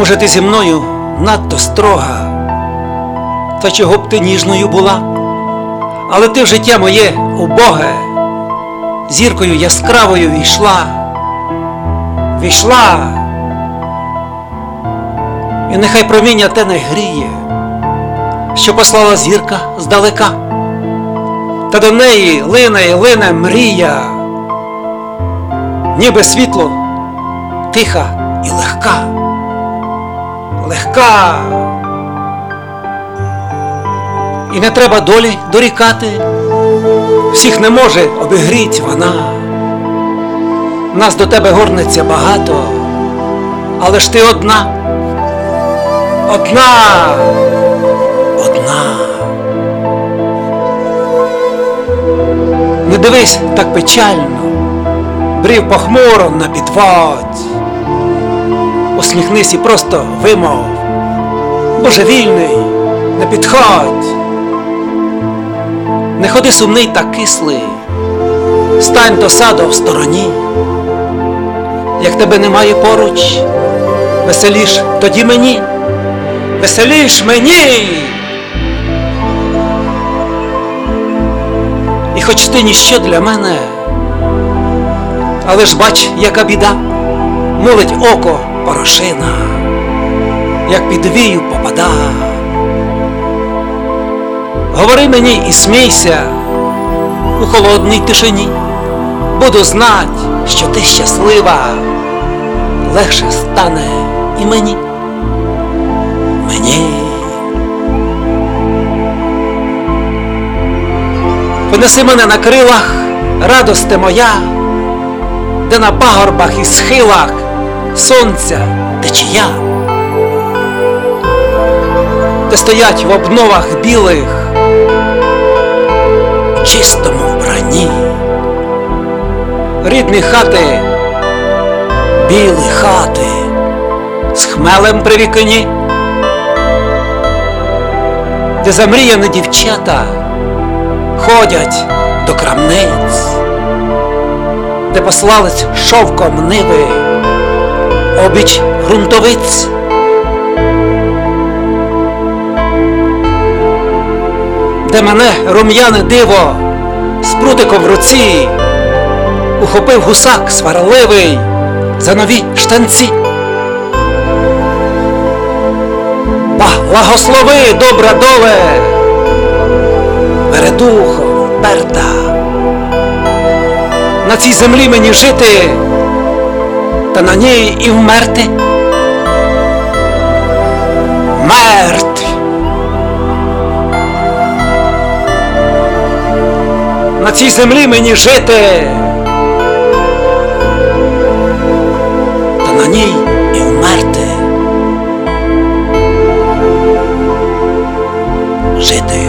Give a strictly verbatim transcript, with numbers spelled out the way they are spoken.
Може, ти зі мною надто строга, та чого б ти ніжною була, але ти в життя моє убоге, зіркою яскравою війшла, війшла, і нехай проміння те не гріє, що послала зірка здалека, та до неї лине й лине мрія, ніби світло тиха і легка, легка. І не треба долі дорікати, всіх не може обігріть вона. Нас до тебе горнеться багато, але ж ти одна, одна, одна. Не дивись так печально, брів похмуро на підводь. Усміхнись і просто вимов: божевільний, не підходь. Не ходи сумний та кислий, стань до саду в стороні. Як тебе немає поруч, веселіш тоді мені, веселіш мені. І хоч ти ніщо для мене, але ж бач, яка біда, мулить око порошина, як під вію попада. Говори мені і смійся у холодній тишині, буду знать, що ти щаслива, легше стане і мені, мені. Понеси мене на крилах, радости моя, де на пагорбах і схилах сонця течія, де стоять в обновах білих, в чистому вбранні рідні хати, білі хати з хмелем при вікні, де замріяні дівчата ходять до крамниць, де послались шовком ниви обіч ґрунтовиць. Де мене рум'яне диво з прутиком в руці ухопив гусак сварливий за нові штанці. Благослови, добра доле, вередухо вперта, на цій землі мені жити, та на ній і вмерти. Мертв. На цій землі мені жити, та на ній і вмерти. Жити.